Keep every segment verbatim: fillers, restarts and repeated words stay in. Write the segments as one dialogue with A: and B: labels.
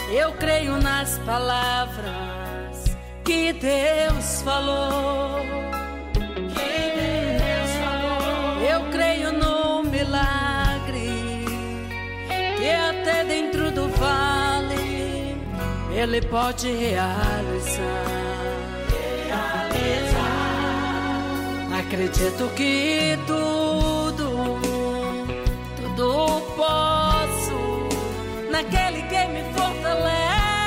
A: Eu creio nas palavras que Deus falou. Que Deus falou. Eu creio no milagre que até dentro do vale Ele pode realizar. Realizar. Acredito que tudo, tudo posso naquele que me fortalece.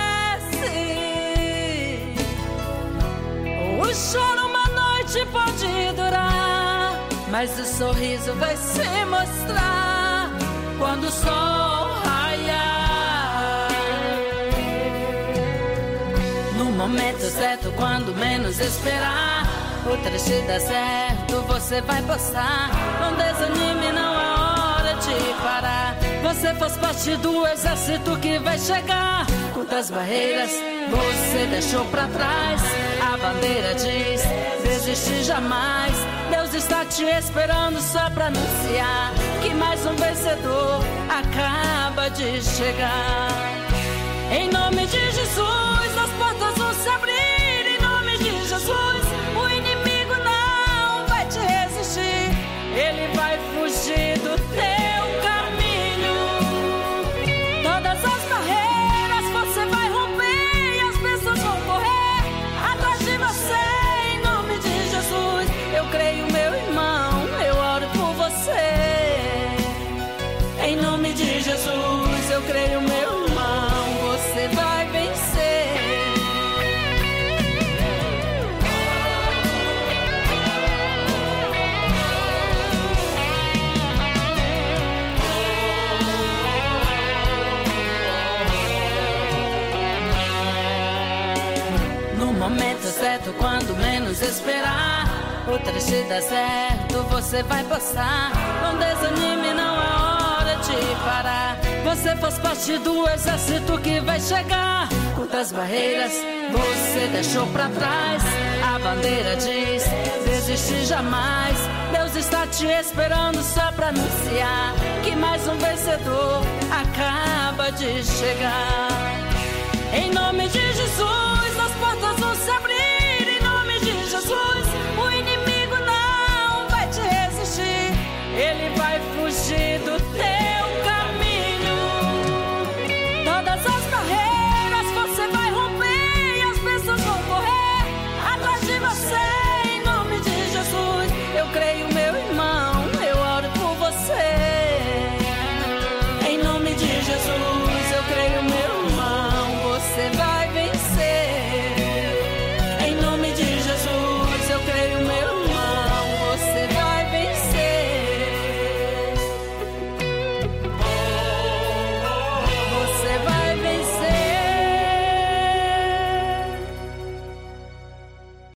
A: O choro uma noite pode durar, mas o sorriso vai se mostrar quando o sol raiar. No momento certo, quando menos esperar, o trecho dá certo, você vai passar. Não desanime, não é hora de parar. Você faz parte do exército que vai chegar. Quantas barreiras você deixou pra trás? A bandeira diz, desiste jamais. Deus está te esperando só pra anunciar que mais um vencedor acaba de chegar. Em nome de Jesus, as portas vão se abrir. Em nome de Jesus, o inimigo não vai te resistir. Ele vai fugir do teu caminho. Todas as barreiras você vai romper e as pessoas vão correr atrás de você. Em nome de Jesus, eu creio, meu irmão, eu oro por você. Em nome de Jesus, eu creio, meu irmão, você vai vencer. No momento certo, quando menos esperar, o trecho dá certo, você vai passar. Não desanime, não é hora de parar. Você faz parte do exército que vai chegar. Quantas barreiras você deixou pra trás? A bandeira diz, desiste jamais. Deus está te esperando só pra anunciar que mais um vencedor acaba de chegar. Em nome